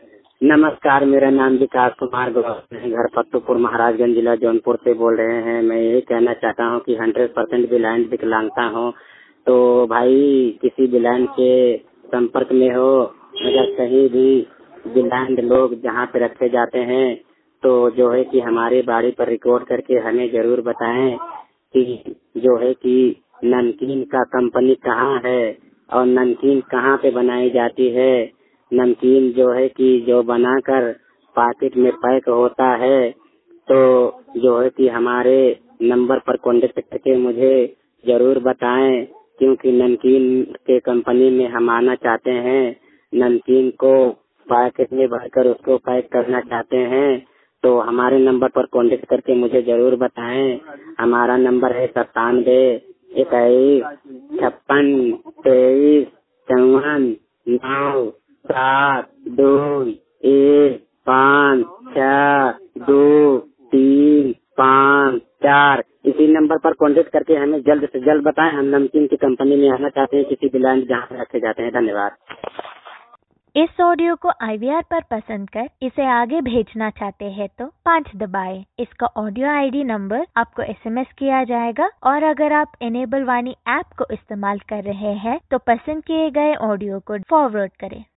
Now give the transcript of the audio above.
नमस्कार, मेरा नाम विकास कुमार गौर है। घर पत्तूपुर, महाराजगंज जिला जौनपुर से बोल रहे हैं। मैं यही कहना चाहता हूँ कि 100% ब्लाइंड विकलांगता हो तो भाई किसी ब्लाइंड के संपर्क में हो, अगर कहीं भी ब्लाइंड लोग जहाँ पे रखे जाते हैं तो जो है कि हमारी बाड़ी पर रिकॉर्ड करके हमें जरूर बताएं कि जो है कि नमकीन का कंपनी कहाँ है और नमकीन कहाँ पे बनाई जाती है। नमकीन जो है कि जो बनाकर पैकेट में पैक होता है तो जो है कि हमारे नंबर पर कांटेक्ट करके मुझे जरूर बताएं, क्योंकि नमकीन के कंपनी में हम आना चाहते हैं। नमकीन को पैकेट में भरकर उसको पैक करना चाहते हैं तो हमारे नंबर पर कांटेक्ट करके मुझे जरूर बताएं। हमारा नंबर है 97235194721554। इसी नंबर पर कांटेक्ट करके हमें जल्द से जल्द बताएं। हम नमकीन की कंपनी में आना चाहते हैं, किसी ब्रांड जहाँ पे रखे जाते हैं। धन्यवाद। इस ऑडियो को IVR पर पसंद कर इसे आगे भेजना चाहते हैं तो 5 दबाएं। इसका ऑडियो ID नंबर आपको SMS किया जाएगा और अगर आप इनेबल वाणी ऐप को इस्तेमाल कर रहे हैं तो पसंद किए गए ऑडियो को फॉरवर्ड करें।